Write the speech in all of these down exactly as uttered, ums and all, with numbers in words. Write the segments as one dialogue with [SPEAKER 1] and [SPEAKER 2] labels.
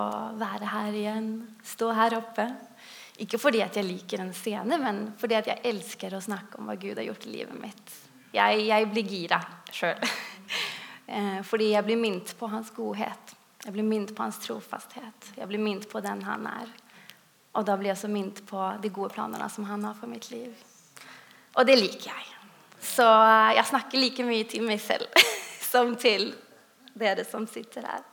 [SPEAKER 1] Å være her igjen, stå her oppe. Ikke fordi at jeg liker en scene, men fordi at jeg elsker å snakke om hva Gud har gjort i livet mitt. Jeg, jeg blir gira selv. Fordi jeg blir minnet på hans godhet. Jeg blir minnet på hans trofasthet. Jeg blir minnet på den han er. Og da blir jeg så minnet på de gode planene som han har for mitt liv. Og det liker jeg. Så jeg snakker like mye til meg selv som til dere som sitter her.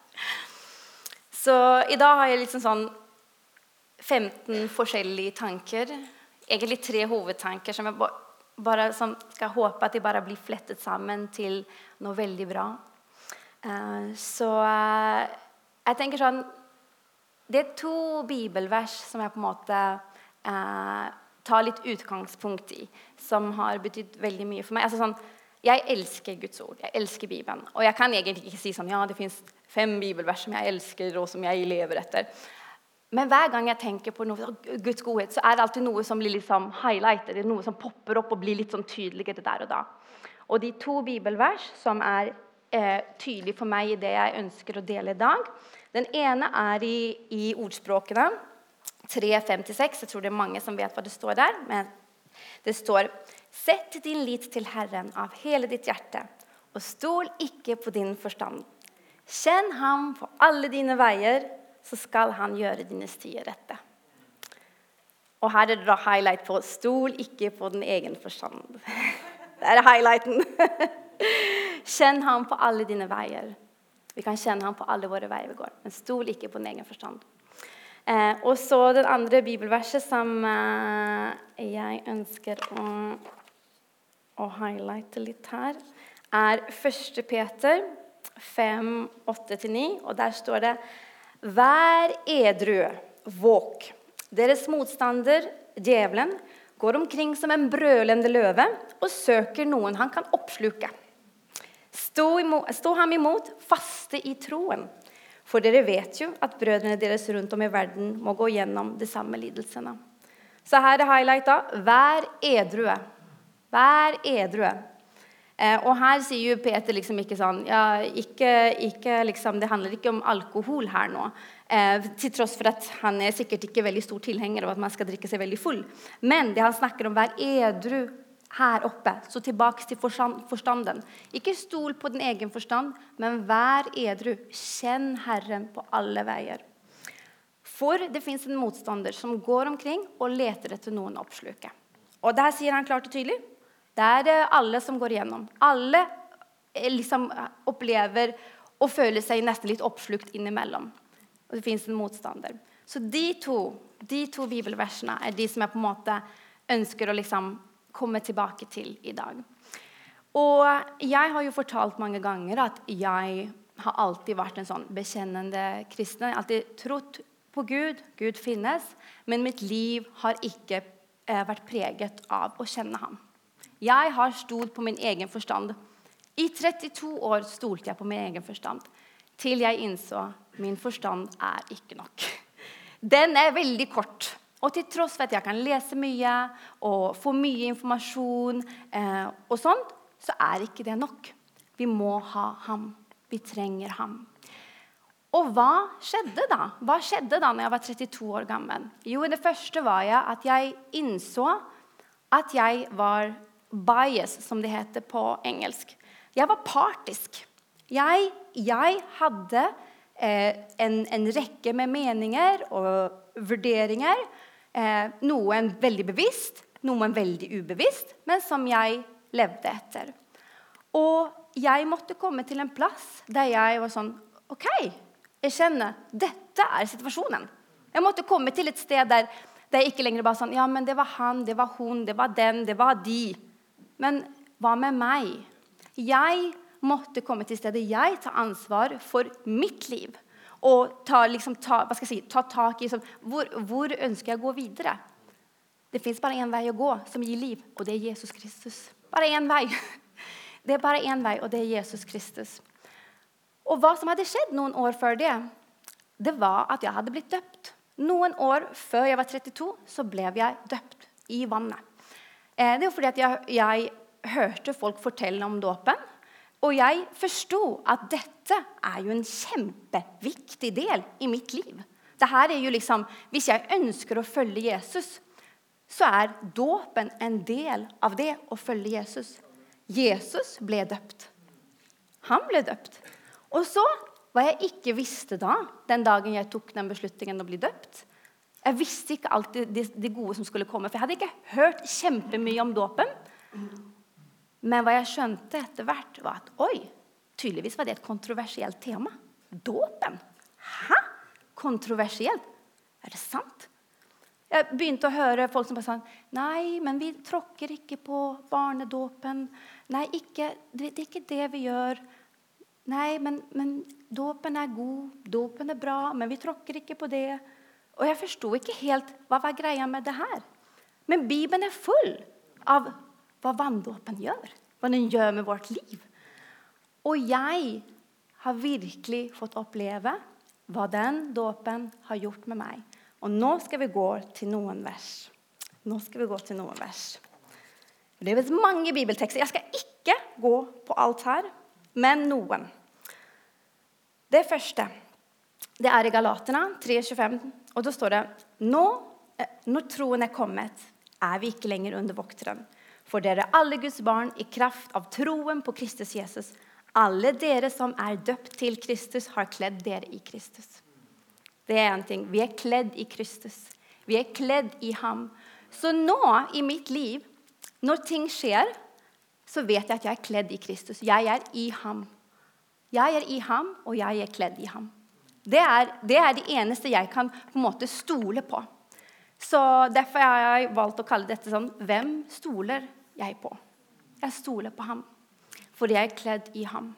[SPEAKER 1] Så i dag har jeg liksom sånn femten forskjellige tanker. Egentlig tre hovedtanker som jeg bare som skal håpe at de bare blir flettet sammen til noe veldig bra. Uh, så uh, jeg tenker sånn, det er to bibelvers som jeg på en måte uh, tar litt utgangspunkt i, som har betydd veldig mye for meg. Altså sånn, jeg elsker Guds ord, jeg elsker Bibelen. Og jeg kan egentlig ikke si sånn, ja, det finnes fem bibelvers som jeg elsker og som jeg lever etter. Men hver gang jeg tenker på noe, Guds godhet, så er det alltid noe som blir liksom highlightet. Det er noe som popper opp og blir litt sånn tydeligere der og da. Og de to bibelvers som er eh, tydelige for meg i det jeg ønsker å dele i dag. Den ene er i, i ordspråkene, tre fem til seks. Jeg tror det er mange som vet hva det står der. Men det står, sett din lit til Herren av hele ditt hjerte, og stol ikke på din forstand. Kjenn ham på alle dine veier, så skal han gjøre dine stier rette. Og her er det da highlight på, stol ikke på din egen forstand. Det er highlighten. Kjenn ham på alle dine veier. Vi kan kjenne ham på alle våre veier vi går, men stol ikke på din egen forstand. Eh, og så den andre bibelverset som eh, jeg ønsker å, å highlighte litt her, er første Peter fem, åtte til ni, og der står det, vær edru, våk. Deres motstander, djevelen, går omkring som en brølende løve og søker noen han kan oppsluke. Stå, imot, stå ham imot, faste i troen. For dere vet jo at brødrene deres rundt om i verden må gå gjennom de samme lidelsene. Så her er highlightet, vær edrue. Vær edrue. Eh, og her sier jo Peter liksom ikke sånn, ja, ikke, ikke liksom, det handler ikke om alkohol her nå. Eh, til tross for at han er sikkert ikke veldig stor tilhenger av at man skal drikke seg veldig full. Men det han snakker om, vær edru her oppe, så tilbake til forstanden. Ikke stol på din egen forstand, men vær edru. Kjenn Herren på alle veier. For det finnes en motstander som går omkring og leter etter noen oppsluke. Og der sier han klart og tydelig, det er det alle som går igjennom. Alle liksom opplever og føler seg nesten litt oppslukt innimellom. Og det finnes en motstander. Så de to, de to bibelversene er de som jeg på en måte ønsker å liksom komme tilbake til i dag. Og jeg har jo fortalt mange ganger at jeg har alltid vært en sånn bekjennende kristen. Jeg har alltid trodd på Gud, Gud finnes, men mitt liv har ikke eh, vært preget av å kjenne ham. Jeg har stolt på min egen forstand. I trettito år stolte jeg på min egen forstand, til jeg innså min forstand er ikke nok. Den er veldig kort. Og til tross for at jeg kan lese mye og få mye informasjon eh, og sånt, så er ikke det nok. Vi må ha ham. Vi trenger ham. Og hva skjedde da? Hva skjedde da når jeg var trettito år gammel? Jo, det første var jeg at jeg innså at jeg var bias, som det heter på engelsk. Jeg var partisk. Jeg, jeg hadde eh, en, en rekke med meninger og vurderinger, Eh, noen veldig bevisst, noen veldig ubevisst, men som jeg levde etter. Og jeg måtte komme til en plass der jeg var sånn, ok, jeg kjenner, dette er situasjonen. Jeg måtte komme til et sted der, der jeg ikke lenger bare sånn, ja, men det var han, det var hun, det var den, det var de. Men hva med meg? Jeg måtte komme til stedet jeg tar ansvar for mitt liv. Og ta, liksom, ta, hva skal jeg si, ta tak i sånn, hvor, hvor ønsker jeg å gå videre? Det finnes bare en vei å gå som gir liv, og det er Jesus Kristus. Bare en vei. Det er bare en vei, og det er Jesus Kristus. Og hva som hadde skjedd noen år før det, det var at jeg hadde blitt døpt. Noen år før jeg var trettito, så ble jeg døpt i vannet. Det var fordi at jeg, jeg hørte folk fortelle om dåpen, Og jeg forstod at dette er jo en kjempeviktig del i mitt liv. Det her er jo liksom, hvis jeg ønsker å følge Jesus, så er dåpen en del av det å følge Jesus. Jesus ble døpt. Han ble døpt. Og så, hva jeg ikke visste da, den dagen jeg tok den beslutningen å bli døpt, jeg visste ikke alltid det, det gode som skulle komme, for jeg hadde ikke hørt kjempemye om dåpen. Men hva jeg skjønte etter hvert var at, oi, tydeligvis var det et kontroversielt tema. Dåpen? Hæ? Kontroversielt? Er det sant? Jeg begynte å høre folk som bare sa, nei, men vi tråkker ikke på barnedåpen. Nei, ikke, det, det er ikke det vi gjør. Nei, men, men dåpen er god, dåpen er bra, men vi tråkker ikke på det. Og jeg forstod ikke helt hva var greia med det her. Men Bibelen er full av hva vanndåpen gjør, hva den gjør med vårt liv. Og jeg har virkelig fått oppleve hva den dåpen har gjort med meg. Og nå skal vi gå til noen vers. Nå skal vi gå til noen vers. Det er mange bibeltekster. Jeg skal ikke gå på alt her, men noen. Det første, det er i Galaterne tre tjuefem, og da står det, nå, når troen er kommet, er vi ikke lenger under vokteren. For dere er alle Guds barn i kraft av troen på Kristus Jesus. Alle dere som er døpt til Kristus har kledd dere i Kristus. Det er en ting. Vi er kledd i Kristus. Vi er kledd i ham. Så nå i mitt liv, når ting skjer, så vet jeg at jeg er kledd i Kristus. Jeg er i ham. Jeg er i ham, og jeg er kledd i ham. Det er det, er det eneste jeg kan på en måte stole på. Så derfor har jeg valgt å kalle dette sånn, hvem stoler jeg på? Jeg stoler på ham, for jeg er kledd i ham.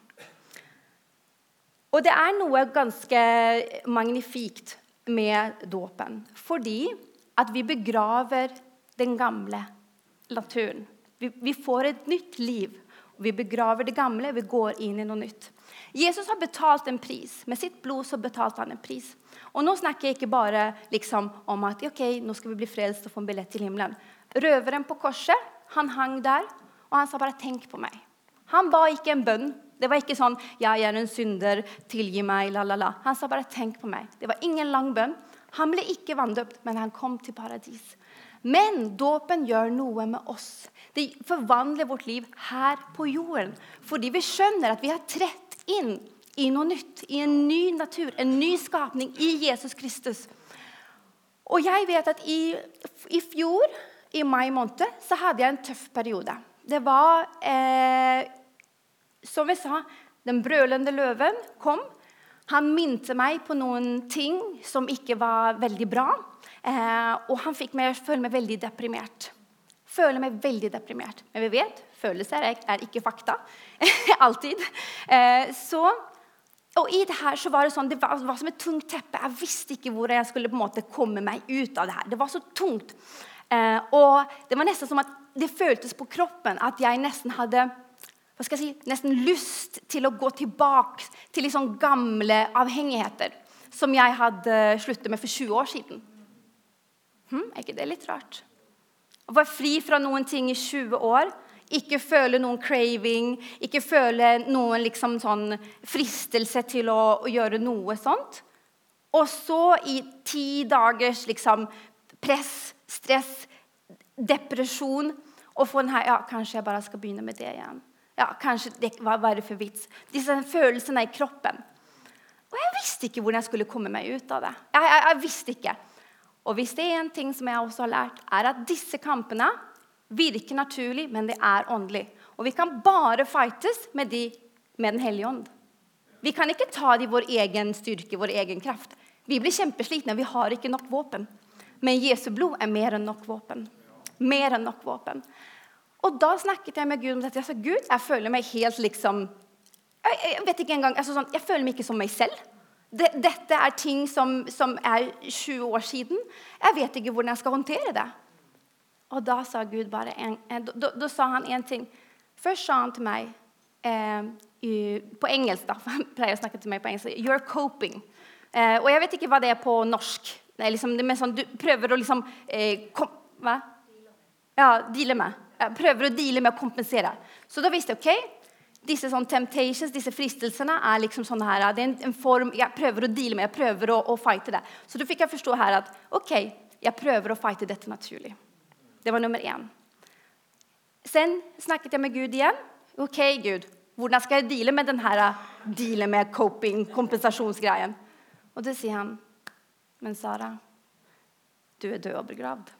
[SPEAKER 1] Og det er noe ganske magnifikt med dåpen, fordi at vi begraver den gamle naturen. Vi, vi får et nytt liv, og vi begraver det gamle, vi går inn i noe nytt. Jesus har betalt en pris. Med sitt blod så betalte han en pris. Og nå snakker jeg ikke bare liksom om at ok, nå skal vi bli frelst og få en billett til himmelen. Røveren på korset, han hang der, og han sa bare, tenk på meg. Han ba ikke en bønn. Det var ikke sånn, jeg er en synder, tilgi meg, lalala. Han sa bare, tenk på meg. Det var ingen lang bønn. Han ble ikke vanndøpt, men han kom til paradis. Men dåpen gjør noe med oss. Det forvandler vårt liv her på jorden. Fordi vi skjønner at vi har trett inn i noe nytt, i en ny natur, en ny skapning i Jesus Kristus. Og jeg vet at i, i fjor, i mai måned, så hadde jeg en tøff periode. Det var, eh, som vi sa, den brølende løven kom. Han minte meg på noen ting som ikke var veldig bra. Eh, og han fikk meg å føle meg veldig deprimert. Føle meg veldig deprimert. Men vi vet, følelser er, er ikke fakta. Altid. Eh, så, og i det her så var det sånn, det var, var som et tungt teppe. Jeg visste ikke hvor jeg skulle på en måte komme meg ut av det her. Det var så tungt. Eh, og det var nesten som at det føltes på kroppen at jeg nesten hadde, hva skal jeg si, nesten lyst til å gå tilbake til liksom gamle avhengigheter som jeg hadde sluttet med for tjue år siden. Hm, er ikke det litt rart? Å være fri fra noen ting i tjue år, ikke føle noen craving, ikke føle noen liksom sånn fristelse til å, å gjøre noe sånt. Og så i ti dagers liksom press, stress, depresjon, og få den her, ja, kanskje jeg bare skal begynne med det igjen. Ja, kanskje det var bare for vits. Disse følelsene i kroppen. Og jeg visste ikke hvordan jeg skulle komme meg ut av det. Jeg, jeg, jeg visste ikke. Og hvis det er en ting som jeg også har lært, er at disse kampene virker naturlig, men det er åndelig. Og vi kan bare fightes med, de, med den hellige ånd. Vi kan ikke ta det i vår egen styrke, vår egen kraft. Vi blir kjempeslitne, vi har ikke nok våpen. Men Jesu blod er mer enn nok våpen. Mer enn nok våpen. Og da snakket jeg med Gud om dette. Jeg sa, Gud, jeg føler meg helt liksom, jeg, jeg vet ikke engang, altså sånn, jeg føler meg ikke som meg selv. Dette er ting som, som er tjue år siden. Jeg vet ikke hvordan jeg skal håndtere det. Og da sa Gud bare en, da, da sa han en ting. Først sa han til meg, eh, i, på engelsk da, for han pleier å snakke til meg på engelsk, you're coping. Eh, og jeg vet ikke hva det er på norsk. Det er liksom, det er sånn, du prøver å liksom, eh, kom, hva? Ja, deale med. Jeg prøver å deale med å kompensere. Så da visste jeg, ok,
[SPEAKER 2] disse sånn temptations, disse fristelsene er liksom sånn her, det er en, en form, jeg prøver å deale med, jeg prøver å, å fighte det. Så da fikk jeg forstå her at, ok, jeg prøver å fighte dette naturlig. Det var nummer en. Sen snakket jeg med Gud igjen. Ok, Gud, hvordan skal jeg deale med den her, deale med coping, kompensasjonsgreien? Og det sier han, men Sara, du er død og begravd.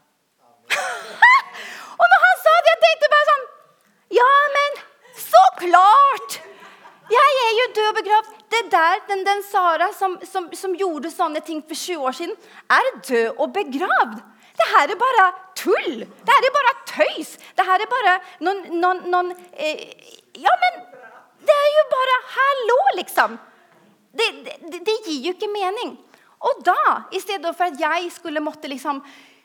[SPEAKER 2] Og når han sa det, jeg tenkte bare sånn, ja, men så klart! Jeg er jo død og begravd. Det der, den, den Sara som, som, som gjorde sånne ting for tjue år siden, er død og begravd. Det her er bare tull. Det her er bare tøys. Det her er bare noen, noen, noen eh, ja, men det er jo bare hallo, liksom. Det, det, det gir jo ikke mening. Og da, i stedet for at jeg skulle måtte liksom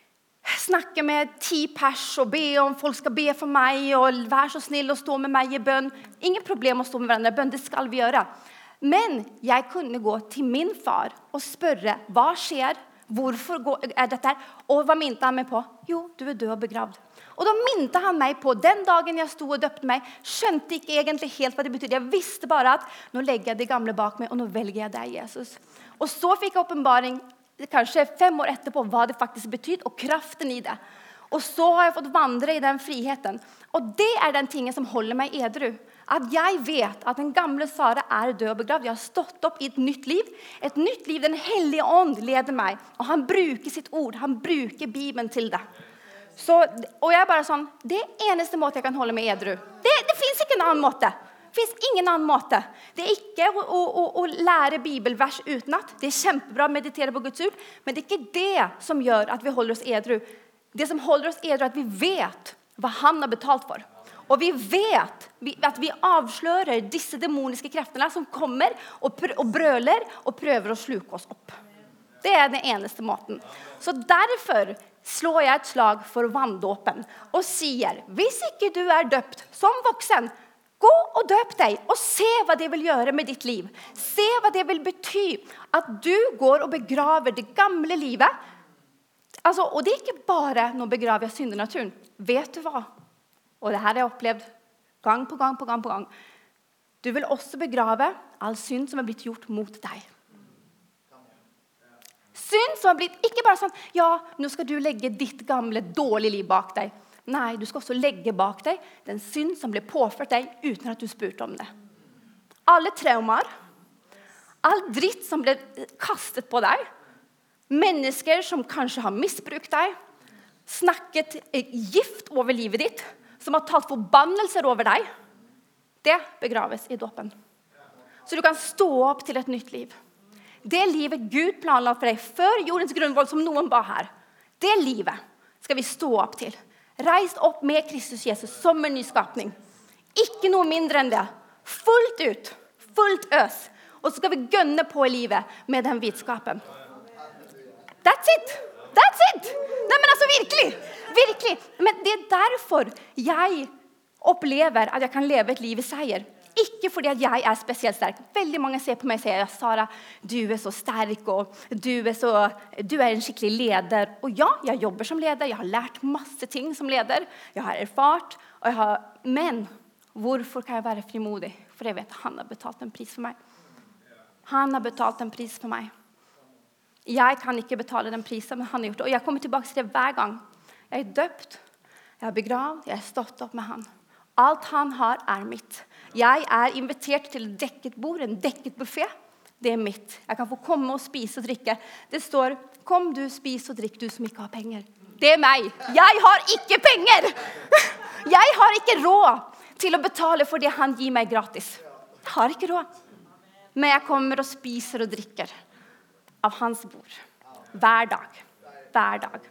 [SPEAKER 2] snakke med ti pers og be om folk skal be for meg og vær så snill og stå med meg i bønn. Ingen problem å stå med hverandre i bønn, det skal vi gjøre. Men jeg kunne gå til min far og spørre, hva skjer? Hvorfor er dette her? Og hva minte han meg på? Jo, du er død og begravd. Og da minte han meg på, den dagen jeg stod og døpte meg, skjønte ikke egentlig helt hva det betydde. Jeg visste bare at nå legger jeg det gamle bak meg, og nå velger jeg deg, Jesus. Og så fikk jeg åpenbaring, kanskje fem år etterpå, hva det faktisk betydde, og kraften i det. Og så har jeg fått vandre i den friheten. Og det er den tingen som holder meg edru. At jeg vet at den gamle Sara er død og begravd. Jeg har stått opp i et nytt liv. Et nytt liv, den hellige ånd leder meg. Og han bruker sitt ord, han bruker Bibelen til det. Så, og jeg er bare sånn, det er eneste måte jeg kan holde meg edru. Det, det finnes ikke en annen måte. Det finnes ingen annen måte. Det er ikke å, å, å lære bibelvers utenat. Det er kjempebra å meditere på Guds ord, men det er ikke det som gjør at vi holder oss edru. Det som holder oss edru er at vi vet hva han har betalt for. Og vi vet at vi avslører disse demoniske kreftene som kommer og, pr- og brøler og prøver å sluke oss opp. Det er den eneste måten. Så derfor slår jeg et slag for vanndåpen og sier, hvis ikke du er døpt som voksen, gå og døp deg og se hva det vil gjøre med ditt liv. Se hva det vil bety at du går og begraver det gamle livet. Altså, og det er ikke bare når begraver jeg syndenaturen. Vet du hva? Og det her har jeg opplevd gang på gang på gang på gang. Du vil også begrave all synd som er blitt gjort mot deg. Synd som har blitt, ikke bare sånn, ja, nå skal du legge ditt gamle dårlige liv bak deg. Nei, du skal også legge bak deg den synd som ble påført deg uten at du spurte om det. Alle traumer, all dritt som ble kastet på deg, mennesker som kanskje har misbrukt deg, snakket gift over livet ditt, som har talt forbannelser over deg, det begraves i dåpen. Så du kan stå opp til et nytt liv. Det livet Gud planla for deg før jordens grunnvoll som noen ba her, det livet skal vi stå opp til. Reist opp med Kristus Jesus som en nyskapning. Ikke noe mindre enn det. Fullt ut, fullt øs. Og så skal vi gønne på i livet med den vitskapen. That's it. That's it. Nei, men altså virkelig. Virkelig. Men det er derfor jeg opplever at jeg kan leve et liv i seier. Ikke fordi at jeg er spesielt sterk. Veldig mange ser på meg og sier, Sara, du er så sterk, og du er, så, du er en skikkelig leder. Og ja, jeg jobber som leder, jeg har lært masse ting som leder, jeg har erfart, og jeg har, men hvorfor kan jeg være frimodig? For jeg vet at han har betalt en pris for meg. Han har betalt en pris for meg. Jeg kan ikke betale den prisen, men han har gjort det. Og jeg kommer tilbake til det hver gang. Jeg er døpt, jeg er begravd, jeg har stått opp med han. Alt han har er mitt. Jeg er invitert til et dekket bord, en dekket buffet. Det er mitt. Jeg kan få komme og spise og drikke. Det står, kom du, spis og drikk, du som ikke har penger. Det er meg. Jeg har ikke penger. Jeg har ikke råd til å betale for det han gir meg gratis. Jeg har ikke råd. Men jeg kommer og spiser og drikker av hans bord. Hver dag. Hver dag.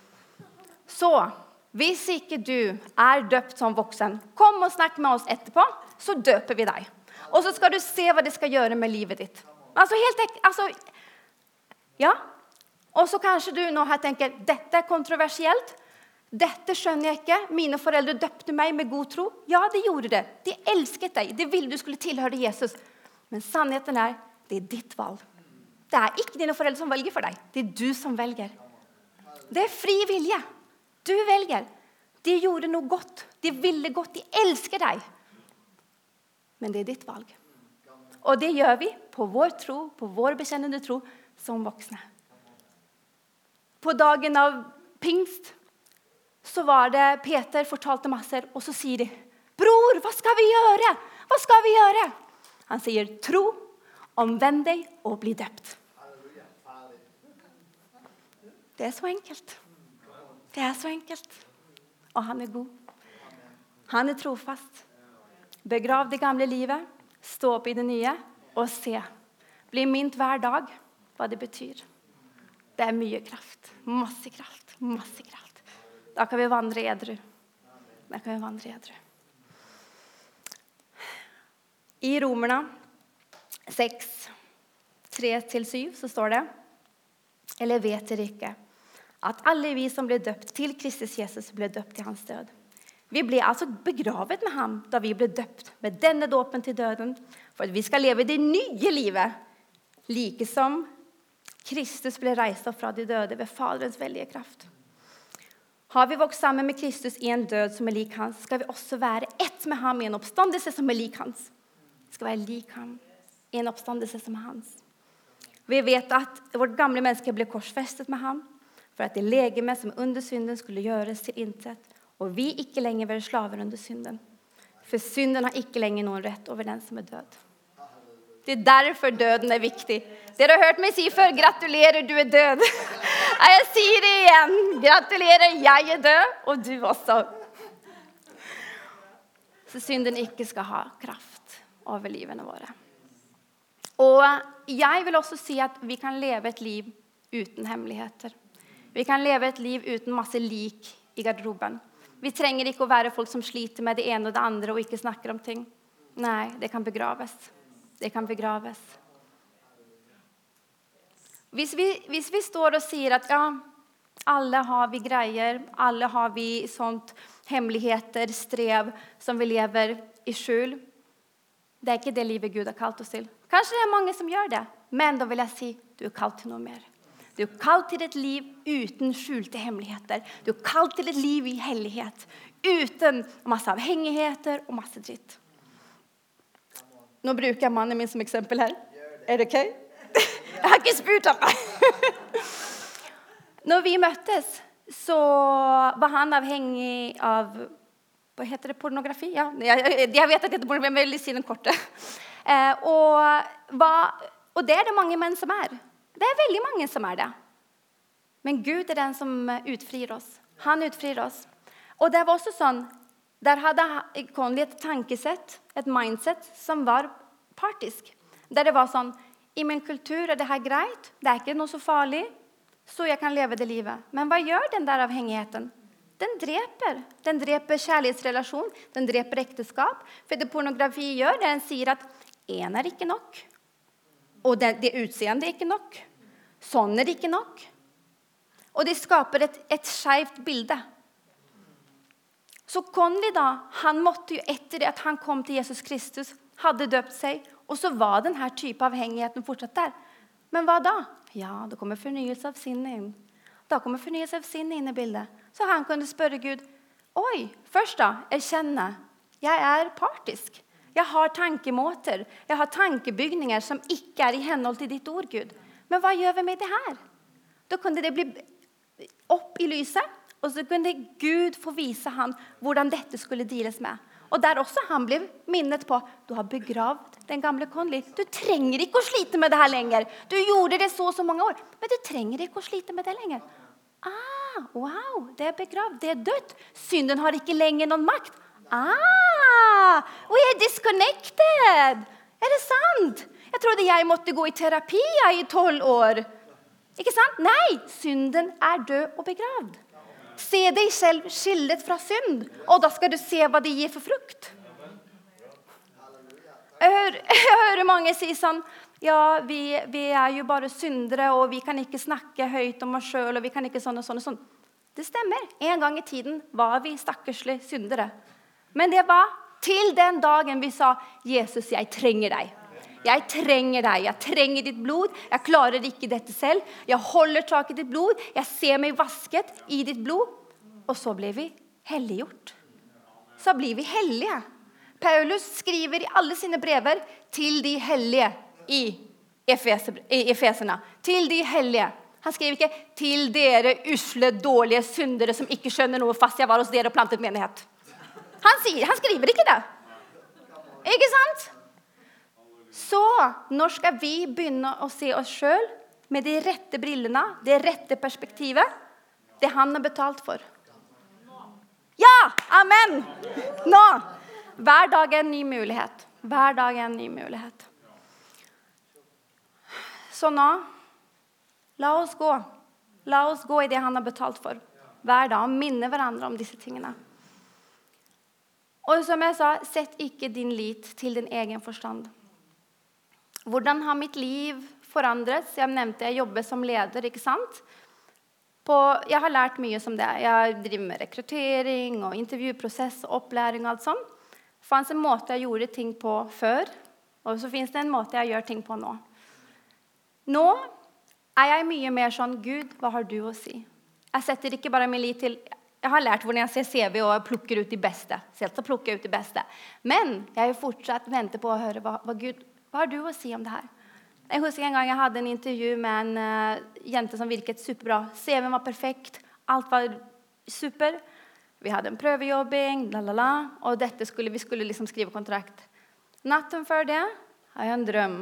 [SPEAKER 2] Så, hvis ikke du er døpt som voksen, kom og snakk med oss etterpå, så døper vi deg. Og så skal du se hva det skal gjøre med livet ditt. Altså helt ekkert, altså, ja. Og så kanskje du nå har tenkt, dette er kontroversielt, dette skjønner jeg ikke, mine foreldre døpte meg med god tro. Ja, de gjorde det. De elsket deg, de ville du skulle tilhøre Jesus. Men sannheten er, det er ditt valg. Det er ikke dine foreldre som velger for deg, det er du som velger. Det er fri vilje. Du velger. De gjorde noe godt. De ville godt. De elsker deg. Men det er ditt valg. Og det gjør vi på vår tro, på vår bekjennende tro, som voksne. På dagen av pingst, så var det Peter fortalte masse, og så sier de, bror, hva skal vi gjøre? Hva skal vi gjøre? Han sier, tro, omvend deg og bli døpt. Det er så enkelt. Det er så enkelt. Og han er god. Han er trofast. Begrav det gamle livet, stå opp i det nye og se. Bli minnet hver dag hva det betyr. Det er mye kraft. Masse kraft. Masse kraft. Da kan vi vandre edru. Da kan vi vandre edru. I Romerne seks, tre til syv så står det, eller vet dere ikke, at alle vi som ble døpt til Kristus Jesus ble døpt til hans død. Vi ble altså begravet med ham da vi ble døpt med denne dåpen til døden, for at vi skal leve det nye livet, like som Kristus ble reist opp fra de døde ved Faderens veldige kraft. Har vi vokst sammen med Kristus i en død som er lik hans, skal vi også være ett med ham i en oppstandelse som er lik hans. Vi skal være lik ham i en oppstandelse som er hans. Vi vet at vårt gamle menneske ble korsfestet med ham, for at det legeme som under synden skulle gjøres til intet, og vi ikke lenger være slaver under synden. For synden har ikke lenger noen rett over den som er død. Det er derfor døden er viktig. Dere har hørt meg si før, gratulerer, du er død. Jeg sier det igjen, gratulerer, jeg er død, og du også. Så synden ikke skal ha kraft over livene våre. Og jeg vil også si at vi kan leve et liv uten hemmeligheter. Vi kan leve et liv uten masse lik i garderoben. Vi trenger ikke å være folk som sliter med det ene og det andre og ikke snakker om ting. Nei, det kan begraves. Det kan begraves. Hvis vi, hvis vi står og sier at ja, alle har vi greier, alle har vi sånt hemmeligheter, strev som vi lever i skjul. Det er ikke det livet Gud har kalt oss til. Kanskje det er mange som gjør det, men da vil jeg si, du er kalt til noe mer. Du er kalt til et liv uten skjulte hemmeligheter. Du er kalt til et liv i hellighet, uten masse avhengigheter og masse dritt. Nå bruker jeg mannen min som eksempel her. Er det ok? Jeg har ikke spurt ham. Når vi møttes, så var han avhengig av, hva heter det, pornografi? Ja, jeg, jeg vet at det heter pornografi, men jeg vil si den korte. Eh, og, hva, og det er det mange menn som er. Det er veldig mange som er det. Men Gud er den som utfrir oss. Han utfrir oss. Og det var også sånn, der hadde Conley et tankesett, et mindset som var partisk. Der det var sånn, i min kultur er det her greit, det er ikke noe så farlig, så jeg kan leve det livet. Men hva gjør den der avhengigheten? Den dreper. Den dreper kjærlighetsrelasjon, den dreper ekteskap. For det pornografi gjør, den sier at en er ikke nok. Og det, det utseende er ikke nok. Sånn er det ikke nok. Og det skaper et, et skjevt bilde. Så Conley da, han måtte jo etter at han kom til Jesus Kristus, hadde døpt seg, og så var den her type avhengigheten fortsatt der. Men hva da? Ja, det kommer fornyelse av sinnet inn. Da kommer fornyelse av sinnet inn i bildet. Så han kunne spørre Gud, oi, først da, erkjenne, jeg er partisk. Jeg har tankemåter, jeg har tankebygninger som ikke er i henhold til ditt ord, Gud. Men hva gjør vi med det her? Da kunne det bli opp i lyset, og så kunne Gud få vise han hvordan dette skulle deles med. Og der også han ble minnet på, du har begravd den gamle Conley. Du trenger ikke å slite med det her lenger. Du gjorde det så så mange år, men du trenger ikke å slite med det lenger. Ah, wow, det er begravd, det er dødt. Synden har ikke lenger noen makt. Ah, we are disconnected. Er det sant? Jeg trodde jeg måtte gå i terapi i tolv år. Ikke sant? Nei, synden er død og begravd. Se deg selv skillet fra synd, og da skal du se hva det gir for frukt. Jeg hører, jeg hører mange si sånn, ja, vi, vi er jo bare syndere, og vi kan ikke snakke høyt om oss selv, og vi kan ikke sånn og sånn og sånn. Det stemmer. En gang i tiden var vi stakkerslige syndere. Men det var til den dagen vi sa, Jesus, jeg trenger deg. Jeg trenger deg, jeg trenger ditt blod, jeg klarer ikke dette selv, jeg holder tak i ditt blod, jeg ser meg vasket i ditt blod, og så blir vi helliggjort. Så blir vi hellige. Paulus skriver i alle sine brever til de hellige i, Efes, i Efeserne. Til de hellige. Han skriver ikke til dere usle, dårlige syndere som ikke skjønner noe fast jeg var hos dere og plantet menighet. Han, sier, han skriver ikke det. Ikke sant? Så når skal vi begynne å se oss selv med de rette brillene, det rette perspektivet, det han har betalt for? Ja, amen! Nå! Hver dag er en ny mulighet. Hver dag er en ny mulighet. Så nå, la oss gå. La oss gå i det han har betalt for. Hver dag, og minne hverandre om disse tingene. Og som jeg sa, sett ikke din lit til din egen forstand. Hvordan har mitt liv forandret? Jeg nevnte jeg jobber som leder, ikke sant? På, jeg har lært mye som det. Jeg driver med rekruttering og intervjuprosess og opplæring og alt sånt. Det fanns en måte jeg gjorde ting på før, og så finnes det en måte jeg gjør ting på nå. Nå er jeg mye mer sånn, Gud, hva har du å si? Jeg setter ikke bare min lit til, jeg har lært hvordan jeg ser C V og plukker ut de beste. Selv så plukker jeg ut de beste. Men jeg har fortsatt vente på å høre, hva, hva, Gud, hva har du å si om det her? Jeg husker en gang jeg hadde en intervju med en uh, jente som virket superbra. C V-en var perfekt, alt var super. Vi hadde en prøvejobbing, lalala, og dette skulle, vi skulle liksom skrive kontrakt. Natten før det har jeg en drøm.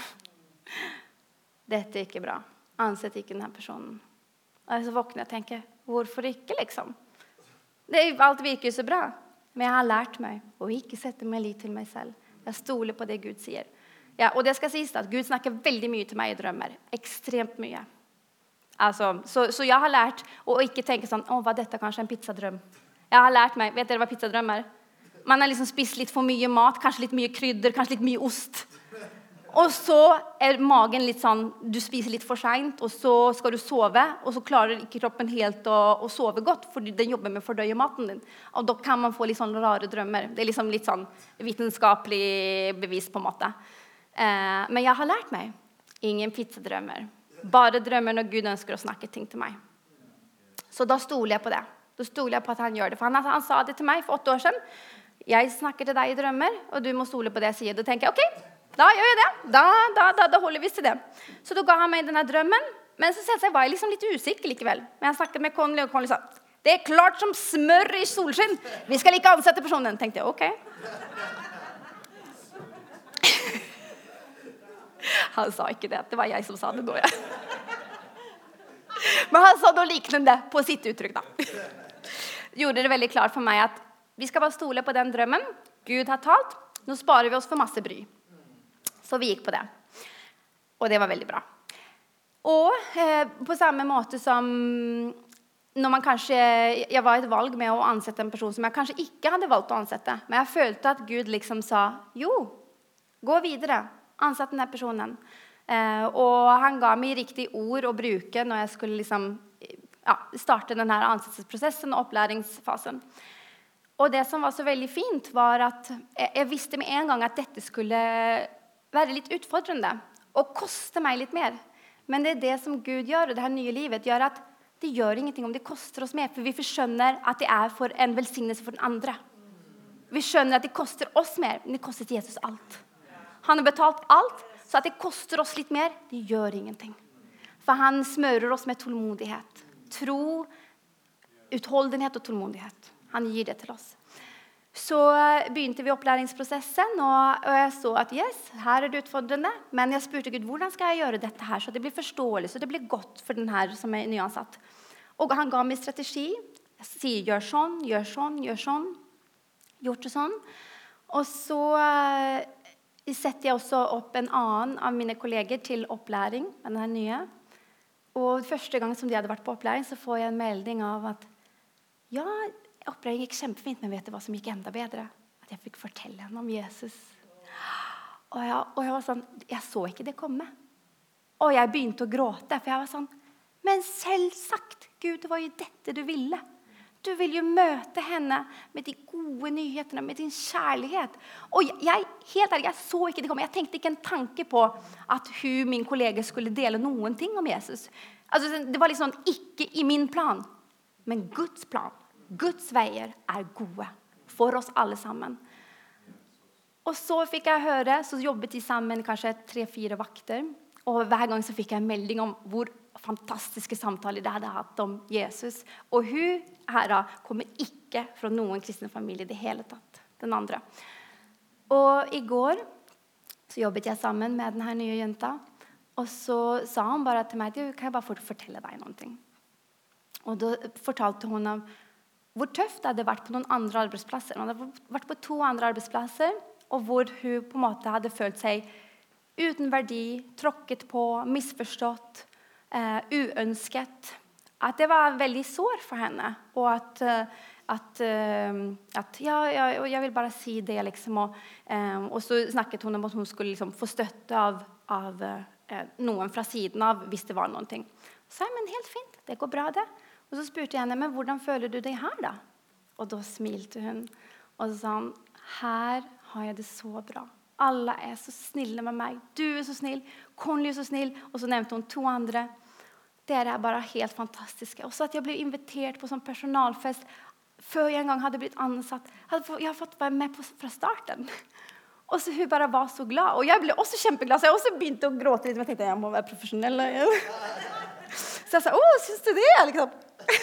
[SPEAKER 2] Dette er ikke bra. Ansett ikke denne personen. Og så våkner jeg og tenker, hvorfor ikke liksom? Det, alt virker så bra. Men jeg har lært meg å ikke sette meg lit til meg selv. Jeg stoler på det Gud sier. Ja, og det skal sies at Gud snakker veldig mye til meg i drømmer. Ekstremt mye. Altså, så, så jeg har lært å ikke tenke sånn, å, var dette kanskje en pizzadrøm? Jeg har lært meg, vet dere hva pizzadrøm er? Man har liksom spist litt for mye mat, kanskje litt mye krydder, kanskje litt mye ost. Og så er magen litt sånn, du spiser litt for sent, og så skal du sove, og så klarer ikke kroppen helt å, å sove godt, fordi den jobber med å fordøye maten din. Og da kan man få litt sånn rare drømmer. Det er liksom litt sånn vitenskapelig bevis på en måte. Eh, men jeg har lært meg, ingen pizzadrømmer. Bare drømmer når Gud ønsker å snakke ting til meg. Så da stoler jeg på det. Da stoler jeg på at han gjør det. For han, han sa det til meg for åtte år siden. Jeg snakker til deg i drømmer, og du må stole på det jeg sier. Da tenker jeg, ok, da gjør jeg det. Da, da, da, da holder vi til det. Så da ga han meg denne drømmen. Men så selvsagt var jeg liksom litt usikker likevel. Men jeg snakket med Conley, og Conley sa, det er klart som smør i solskinn. Vi skal ikke ansette personen. Tenkte jeg, ok. Han sa ikke det. Det var jeg som sa det da, ja. Men han sa noe liknende på sitt uttrykk da. Gjorde det veldig klart for meg at vi skal bare stole på den drømmen. Gud har talt. Nå sparer vi oss for masse bry. Så vi gikk på det. Og det var veldig bra. Og eh, på samme måte som når man kanskje, jeg var et valg med å ansette en person som jeg kanskje ikke hadde valgt å ansette. Men jeg følte at Gud liksom sa, jo, gå videre. Ansett denne personen. Eh, og han ga meg riktig ord å bruke når jeg skulle liksom, ja, starte denne ansettelsesprosessen og opplæringsfasen. Og det som var så veldig fint var at jeg, jeg visste med en gang at dette skulle være litt utfordrende og koste meg litt mer. Men det er det som Gud gjør, og det her nye livet gjør at det gjør ingenting om det koster oss mer, for vi skjønner at det er for en velsignelse for den andre. Vi skjønner at det koster oss mer, men det koster Jesus alt. Han har betalt alt, så at det koster oss litt mer, det gjør ingenting. For han smører oss med tålmodighet. Tro, utholdenhet og tålmodighet. Han gir det til oss. Så begynte vi opplæringsprosessen, og jeg så at yes, her er det utfordrende, men jeg spurte Gud, hvordan skal jeg gjøre dette her, så det blir forståelig, så det blir godt for den her som er nyansatt. Og han ga meg strategi. Jeg sier, gjør sånn, gjør sånn, gjør sånn. Gjort det sånn. Og så setter jeg også opp en annen av mine kolleger til opplæring, den her nye. Og første gang som de hadde vært på opplæring, så får jeg en melding av at ja, opplæring gikk kjempefint, men vet du hva som gikk enda bedre? At jeg fikk fortelle henne om Jesus. Og jeg, og jeg var sånn, jeg så ikke det komme. Og jeg begynte å gråte, for jeg var sånn, men selvsagt, Gud, det var jo dette du ville. Du vil jo møte henne med de gode nyhetene, med din kjærlighet. Og jeg, helt ærlig, jeg så ikke det komme. Jeg tenkte ikke en tanke på at hun, min kollega, skulle dele noen ting om Jesus. Altså, det var liksom ikke i min plan, men Guds plan. Guds veier er gode for oss alle sammen. Og så fikk jeg høre, så jobbet de sammen kanskje tre-fire vakter. Og hver gang så fikk jeg en melding om hvor fantastiske samtaler de hadde hatt om Jesus. Og hun her da, kommer ikke fra noen kristne familie i det hele tatt, den andre. Og i går så jobbet jeg sammen med denne nye jenta. Og så sa hun bare til meg, du, kan jeg bare fortelle deg noe? Og da fortalte hun om hvor tøft det hadde vært på noen andre arbeidsplasser. Hun hadde vært på to andre arbeidsplasser, og hvor hun på en måte hadde følt seg uten verdi, tråkket på, misforstått, uh, uønsket. At det var veldig sår for henne, og at, uh, at, uh, at ja, ja, jeg vil bare si det, liksom. Og, uh, og så snakket hun om at hun skulle liksom, få støtte av, av uh, noen fra siden av, hvis det var noen ting. Så sa jeg, men helt fint, det går bra det. Og så spurte jeg henne, men hvordan føler du deg her da? Og da smilte hun, og så sa hun, her har jeg det så bra. Alle er så snille med meg. Du er så snill, Conny er så snill. Og så nevnte hun to andre. Dere er bare helt fantastiske. Og så at jeg ble invitert på sånn personalfest, før jeg en gang hadde blitt ansatt. Jeg har fått være med på, fra starten. Og så hun bare var så glad. Og jeg ble også kjempeglad, så jeg også begynte å gråte litt. Jeg tenkte, jeg må være profesjonell igjen. Så jeg sa, åh, synes du det? Liksom.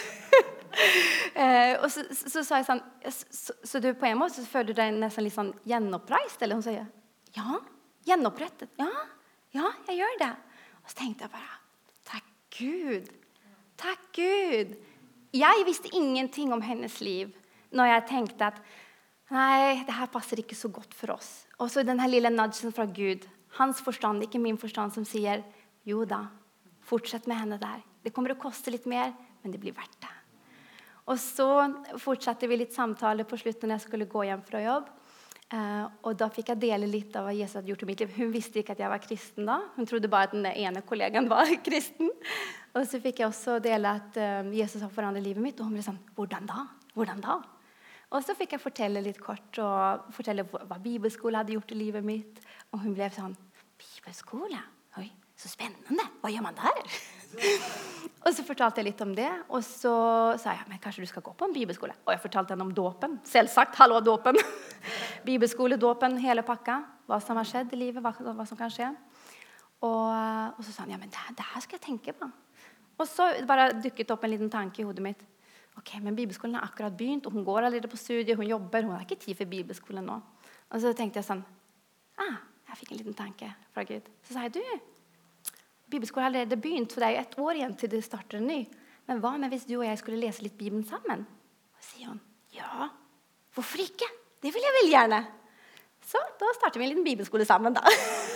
[SPEAKER 2] eh, og så, så, så sa jeg sånn, så, så du på en måte så føler du deg nesten litt sånn gjenoppreist? Eller hun sier, ja, gjenopprettet. Ja, ja, jeg gjør det. Og så tenkte jeg bare, takk Gud. Takk Gud. Jeg visste ingenting om hennes liv når jeg tenkte at, nei, det her passer ikke så godt for oss. Og så den her lille nudgen fra Gud, hans forstand, ikke min forstand, som sier, jo da, fortsett med henne der. Det kommer å koste litt mer, men det blir verdt det. Og så fortsatte vi litt samtaler på slutten når jeg skulle gå hjem fra jobb. Uh, og da fikk jeg dele litt av hva Jesus hadde gjort i mitt liv. Hun visste ikke at jeg var kristen da. Hun trodde bare at den ene kollegaen var kristen. Og så fikk jeg også dele at uh, Jesus har forandret livet mitt. Og hun ble sånn, hvordan da? Hvordan da? Og så fikk jeg fortelle litt kort, og fortelle hva bibelskole hadde gjort i livet mitt. Og hun ble sånn, bibelskole? Oi, så spennende. Hva gjør man der? Og så fortalte jeg litt om det, og så sa jeg, men kanskje du skal gå på en bibelskole? Og jeg fortalte henne om dåpen, selvsagt, hallo dåpen. Bibelskole, dåpen, hele pakka, hva som har skjedd i livet, hva, hva som kan skje. Og, og så sa han, ja, men det, det her skal jeg tenke på. Og så bare dukket opp en liten tanke i hodet mitt. Ok, men bibelskolen har akkurat begynt, og hun går allerede på studiet, hun jobber, hun har ikke tid for bibelskolen nå. Og så tenkte jeg sånn, ah, jeg fikk en liten tanke fra Gud. Så sa jeg, du, bibelskolen har allerede begynt, for det er jo et år igjen til det starter en ny. Men hva med hvis du og jeg skulle lese litt Bibelen sammen? Og sier hun, ja, hvorfor ikke? Det vil jeg vel gjerne. Så da starter vi en liten bibelskole sammen da.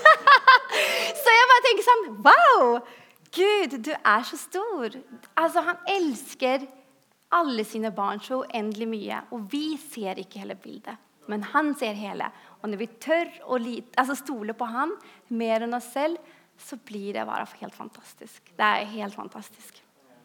[SPEAKER 2] Så jeg bare tenker sånn, wow, Gud, du er så stor. Altså, han elsker alle sine barn så uendelig mye, og vi ser ikke hele bildet. Men han ser hele. Og når vi tør å altså, stole på han mer enn oss selv, så blir det bare helt fantastisk. Det er helt fantastisk.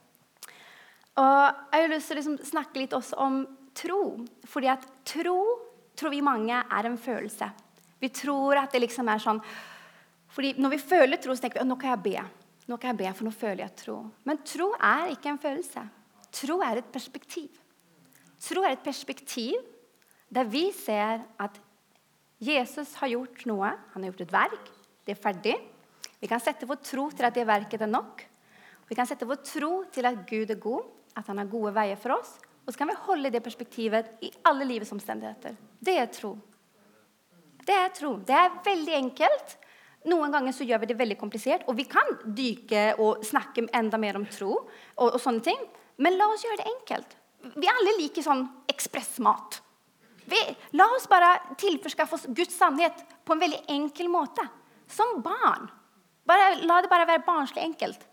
[SPEAKER 2] Og jeg har lyst til å liksom snakke litt også om tro. Fordi at tro, tror vi mange, er en følelse. Vi tror at det liksom er sånn, fordi når vi føler tro, så tenker vi, nå kan jeg be. Nå kan jeg be, for nå føler jeg tro. Men tro er ikke en følelse. Tro er et perspektiv. Tro er et perspektiv der vi ser at Jesus har gjort noe. Han har gjort et verk. Det er ferdig. Vi kan sette vår tro til at det verket er nok. Vi kan sette vår tro til at Gud er god, at han har gode veier for oss. Og så kan vi holde det perspektivet i alle livets omstendigheter. Det er tro. Det er tro. Det er veldig enkelt. Noen ganger så gjør vi det veldig komplisert, og vi kan dyke og snakke enda mer om tro og, og sånne ting. Men la oss gjøre det enkelt. Vi alle liker sånn ekspressmat. Vi, la oss bare tilforskaffe oss Guds sannhet på en veldig enkel måte. Som barn. Bare, la det bare være barnslig enkelt.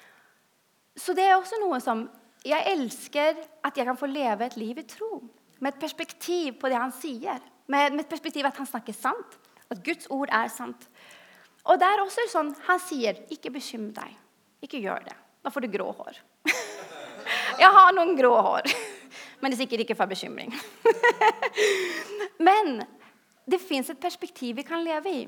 [SPEAKER 2] Så det er også noe som jeg elsker at jeg kan få leve et liv i tro. Med et perspektiv på det han sier. Med, med et perspektiv at han snakker sant. At Guds ord er sant. Og det er også sånn, han sier, ikke bekymre deg. Ikke gjør det. Da får du grå hår. Jeg har noen grå hår. Men det er sikkert ikke for bekymring. Men det finnes et perspektiv vi kan leve i.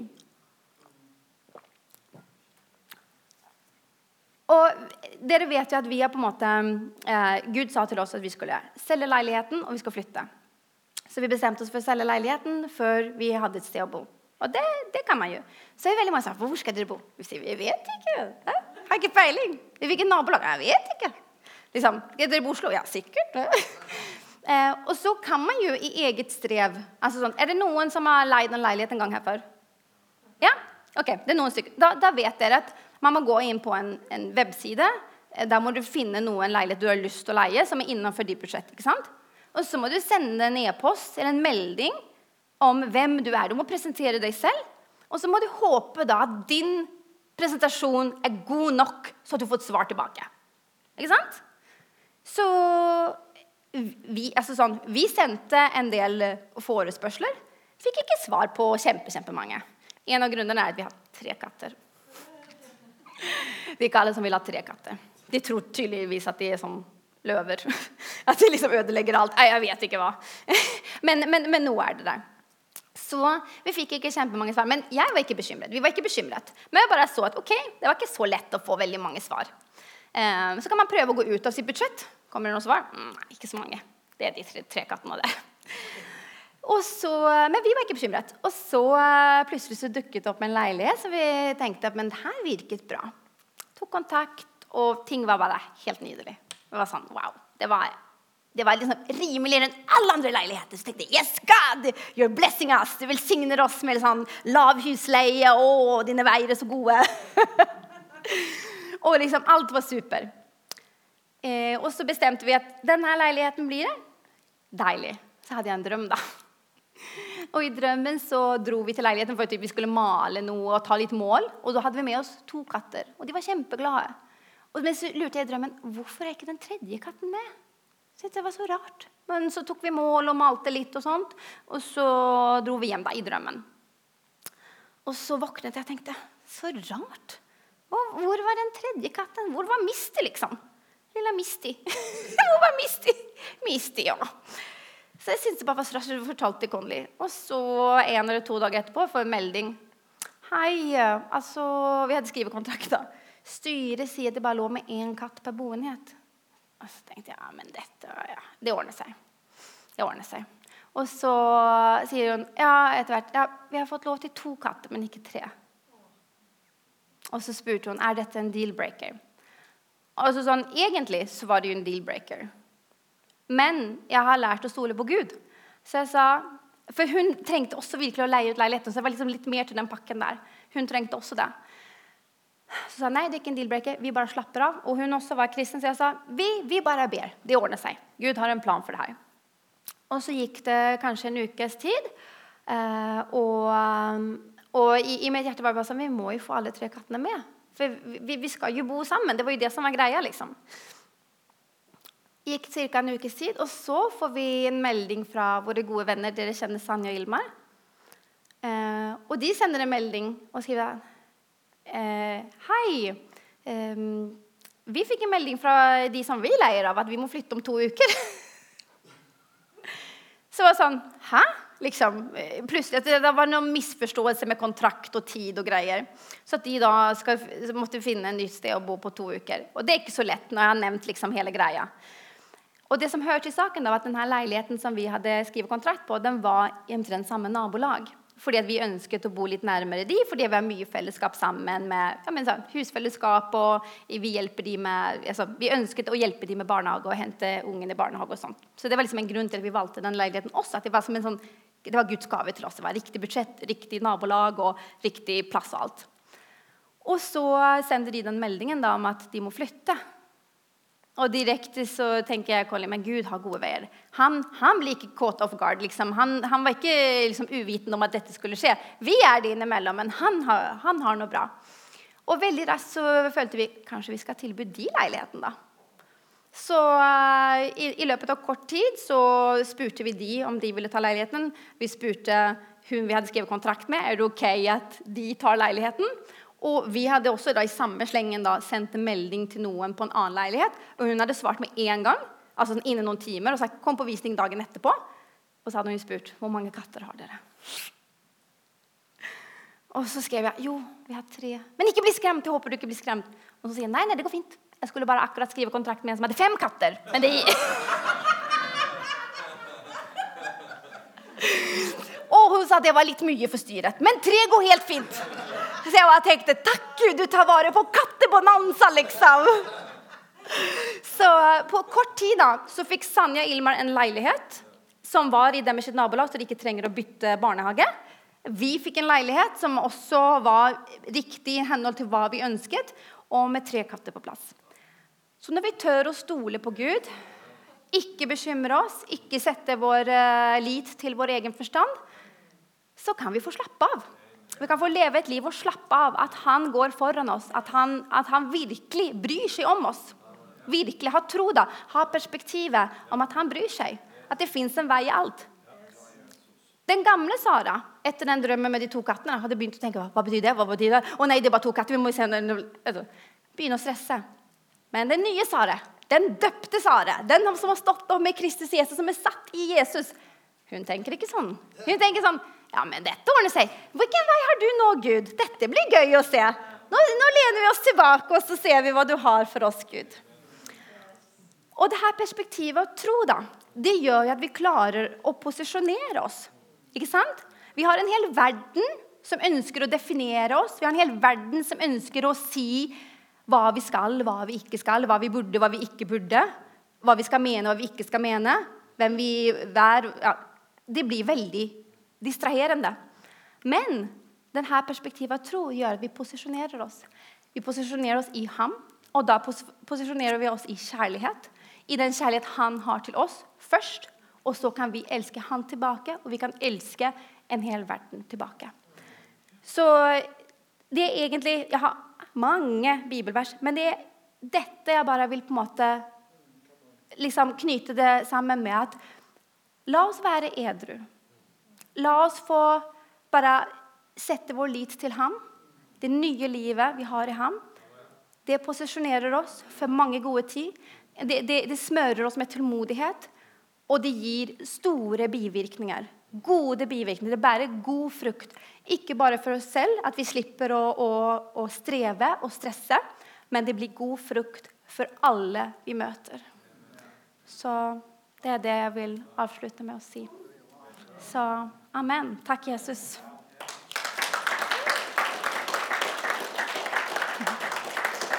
[SPEAKER 2] Og dere vet jo at vi har på en måte, eh, Gud sa til oss at vi skulle selge leiligheten, og vi skal flytte. Så vi bestemte oss for å selge leiligheten før vi hadde et sted å bo. Og det, det kan man jo. Så er det veldig mange som sier, hvor skal dere bo? Vi sier, vi vet ikke. Jeg har ikke peiling. I hvilket nabolag? Jeg vet ikke. Liksom, skal dere bo i Oslo? Ja, sikkert. eh, og så kan man jo i eget strev, altså sånn, er det noen som har leid en leilighet en gang her før? Ja? Ok, det er noen stykker. Da, da vet dere at man må gå inn på en, en webside. Der må du finne noen leilighet du har lyst til å leie, som er innenfor ditt budsjett, ikke sant? Og så må du sende en e-post eller en melding om hvem du er. Du må presentere deg selv, og så må du håpe da at din presentasjon er god nok, så at du får et svar tilbake. Ikke sant? Så vi, altså sånn, vi sendte en del forespørsler, fikk ikke svar på kjempe, kjempemange. En av grunnene er at vi har tre katter. Det er ikke alle som vil ha tre katter. De tror tydeligvis at de er som løver. At de liksom ødelegger alt. Nei, jeg vet ikke hva. Men, men, men nå er det der. Så vi fikk ikke kjempemange svar, men jeg var ikke bekymret. Vi var ikke bekymret. Men jeg bare så at, ok, det var ikke så lett å få veldig mange svar. Um, så kan man prøve å gå ut av sitt budsjett. Kommer det noen svar? Mm, nei, ikke så mange. Det er de tre, tre kattene der. Og så, men vi var ikke bekymret. Og så plutselig så dukket det opp en leilighet, så vi tenkte at men det her virket bra. Tok kontakt, og ting var bare helt nydelig. Det var sånn, wow, det var... Det var liksom rimeligere enn alle andre leiligheter. Så tenkte jeg, yes, God, you're blessing us. Du velsigner oss med sånn lav husleie. Åh, dine veier er så gode. Og liksom, alt var super. Eh, og så bestemte vi at denne leiligheten blir det. Deilig. Så hadde jeg en drøm da. Og i drømmen så dro vi til leiligheten for at vi skulle male noe og ta litt mål. Og da hadde vi med oss to katter. Og de var kjempeglade. Og så lurte jeg i drømmen, hvorfor er ikke den tredje katten med? Så det var så rart. Men så tok vi mål og malte litt og sånt. Og så dro vi hjem da i drømmen. Og så våknet jeg og tenkte, så rart. Hvor var den tredje katten? Hvor var Misty liksom? Lilla Misty. Hvor var Misty? Misty, ja. Så jeg syntes det bare var så rart, så jeg fortalte Conley. Og så en eller to dager etterpå får jeg en melding. Hei, altså, vi hadde skrivet kontrakt da. Styret sier at det bare lå med en katt per boenhet. Og så tenkte jeg, ja, men dette, ja, det ordner seg. Det ordner seg. Og så sier hun, ja, etter hvert, ja, vi har fått lov til to katter, men ikke tre. Og så spurte hun, er dette en dealbreaker? Og så sånn, egentlig så var det jo en dealbreaker. Men jeg har lært å stole på Gud. Så jeg sa, for hun trengte også virkelig å leie ut leiligheten, så det var liksom litt mer til den pakken der. Hun trengte også det. Så sa nei, det er ikke en dealbreaker, vi bare slapper av. Og hun også var kristen, så jeg sa, vi, vi bare ber, det ordner seg. Gud har en plan for det her. Og så gikk det kanskje en ukes tid, eh, og, og i, i mitt hjerte var det bare sånn, vi må jo få alle tre kattene med. For vi, vi skal jo bo sammen, det var jo det som var greia, liksom. Gikk cirka en ukes tid, og så får vi en melding fra våre gode venner, dere kjenner Sanja og Ilmar. Eh, og de sender en melding og skriver, Eh, hei, eh, vi fikk en melding fra de som vi leier av at vi må flytte om to uker. Så var det sånn, hæ? Liksom, plutselig, det var noen misforståelse med kontrakt og tid og greier. Så at de da skal, måtte finne en nytt sted å bo på to uker. Og det er ikke så lett når jeg har nevnt liksom hele greia. Og det som hørte i saken da, var at denne leiligheten som vi hadde skrivet kontrakt på, den var i omtrent samme nabolag. Fordi at vi ønsket å bo litt nærmere de, fordi vi har mye fellesskap sammen med ja, men, sånn, husfellesskap, og vi hjelper de med, altså, vi ønsket å hjelpe de med barnehage og hente ungen i barnehage og sånt. Så det var liksom en grunn til at vi valgte den leiligheten også, at det var som en sånn, det var Guds gave til oss, det var riktig budsjett, riktig nabolag og riktig plass og alt. Og så sender de den meldingen da om at de må flytte. Og direkte så tenker jeg, Colin, men Gud har gode veier. Han, han blir ikke caught off guard, liksom. Han, han var ikke liksom, uviten om at dette skulle skje. Vi er det innimellom, men han har, han har noe bra. Og veldig raskt så følte vi, kanskje vi skal tilby de leiligheten da. Så uh, i, i løpet av kort tid så spurte vi de om de ville ta leiligheten. Vi spurte hun vi hadde skrevet kontrakt med, er det ok at de tar leiligheten? Og vi hadde også da, i samme slengen da, sendt en melding til noen på en annen leilighet, og hun hadde svart med en gang, altså innen noen timer, og sagt, kom på visning dagen etterpå. Og så hadde hun spurt, hvor mange katter har dere? Og så skrev jeg, jo, vi har tre. Men ikke bli skremt, jeg håper du ikke blir skremt. Og så sier jeg, nei, nei, det går fint. Jeg skulle bare akkurat skrive kontrakt med en som hadde fem katter. Men det... sa at det var litt mye for styret. Men tre går helt fint. Så jeg bare tenkte, takk Gud, du tar vare på kattebonanza, liksom. Så på kort tid da, så fikk Sanja og Ilmar en leilighet, som var i deres nabolag, så de ikke trenger å bytte barnehage. Vi fikk en leilighet som også var riktig i henhold til hva vi ønsket, og med tre katter på plass. Så når vi tør å stole på Gud, ikke bekymre oss, ikke sette vår uh, lit til vår egen forstand, så kan vi få slappe av. Vi kan få leve et liv og slappe av, at han går foran oss, at han, at han virkelig bryr seg om oss. Virkelig ha tro da, ha perspektivet om at han bryr seg, at det finnes en vei i alt. Den gamle Sara, etter den drømmen med de to kattene, hadde begynt å tenke, hva betyr det, hva betyr det? Å nei, det er bare to katter, vi må se, begynne å stresse. Men den nye Sara, den døpte Sara, den som har stått opp med Kristus Jesus, som er satt i Jesus, hun tenker ikke sånn. Hun tenker sånn, ja, men dette ordner seg. Hvilken vei har du nå, Gud? Dette blir gøy å se. Nå, nå lener vi oss tilbake, og så ser vi hva du har for oss, Gud. Og det her perspektivet å tro da, det gjør jo at vi klarer å posisjonere oss. Ikke sant? Vi har en hel verden som ønsker å definere oss. Vi har en hel verden som ønsker å si hva vi skal, hva vi ikke skal, hva vi burde, hva vi ikke burde, hva vi skal mene, hva vi ikke skal mene, hvem vi er. Ja, det blir veldig distraherende. Men denne perspektivet av tro gjør at vi posisjonerer oss. Vi posisjonerer oss i ham, og da pos- posisjonerer vi oss i kjærlighet. I den kjærlighet han har til oss først, og så kan vi elske han tilbake, og vi kan elske en hel verden tilbake. Så det er egentlig, jeg har mange bibelvers, men det er dette jeg bare vil på en måte liksom knyte det sammen med at la oss være edru. La oss få bare sette vår lit til ham, det nye livet vi har i ham. Det posisjonerer oss for mange gode tid. Det, det, det smører oss med tålmodighet, og det gir store bivirkninger. Gode bivirkninger. Det bærer god frukt. Ikke bare for oss selv, at vi slipper å, å, å streve og stresse, men det blir god frukt for alle vi møter. Så det er det jeg vil avslutte med å si. Så amen. Takk, Jesus.